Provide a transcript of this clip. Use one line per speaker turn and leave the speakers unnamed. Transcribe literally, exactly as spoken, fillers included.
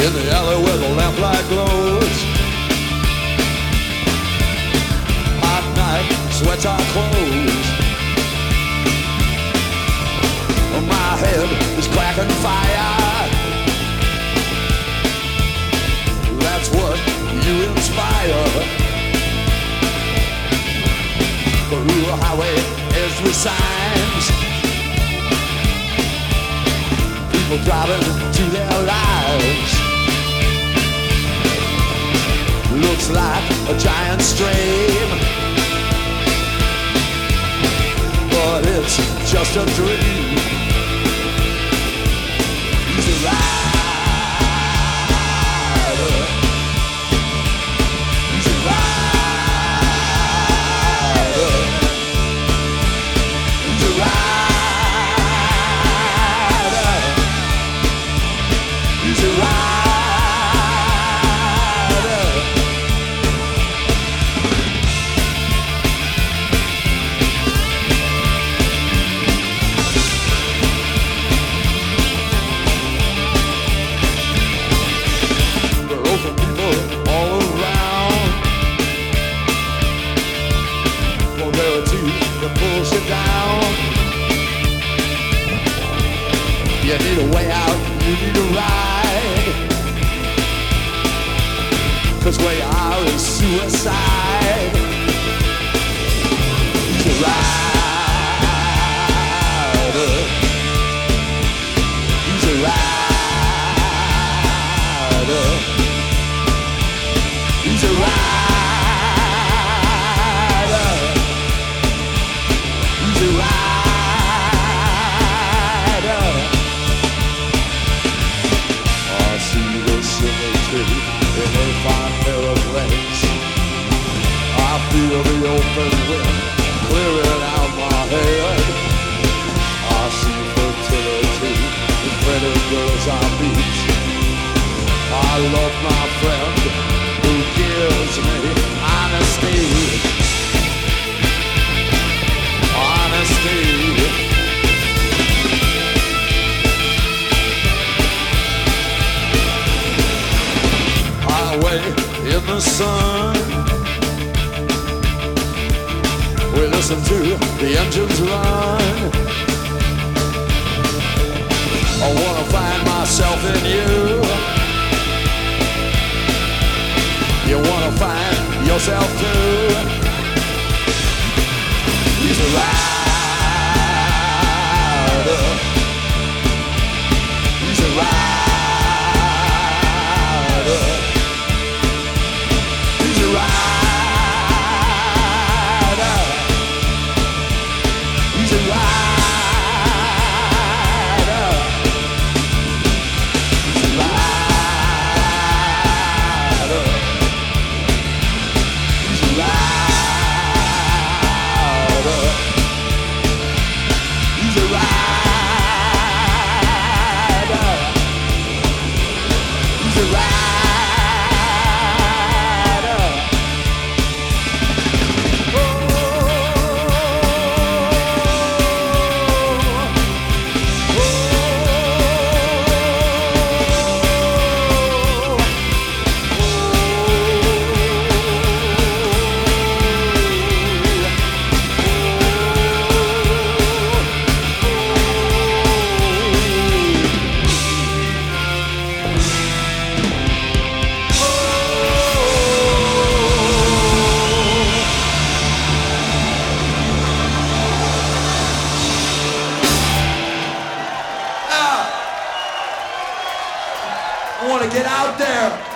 in the alley where the lamplight glows. Hot night, sweats our clothes. My head is cracking fire. That's what you inspire. Through a highway edged with signs, people driving to their lives. Looks like a giant stream, but it's just a dream. He's a rider. He's a rider. He's a rider. He's a rider. Pulls you down. You need a way out, you need a ride, 'cause where you are is suicide. He's a rider. He's a rider. He's a rider. Feel the open wind clearing out my head. I see fertility in pretty girls I meet. I love my friend who gives me honesty. Honesty. Highway in the sun, we listen to the engines run. I wanna find myself in you. You wanna find yourself too. He's a rider. He's a rider. He's a rider.
I want to get out there.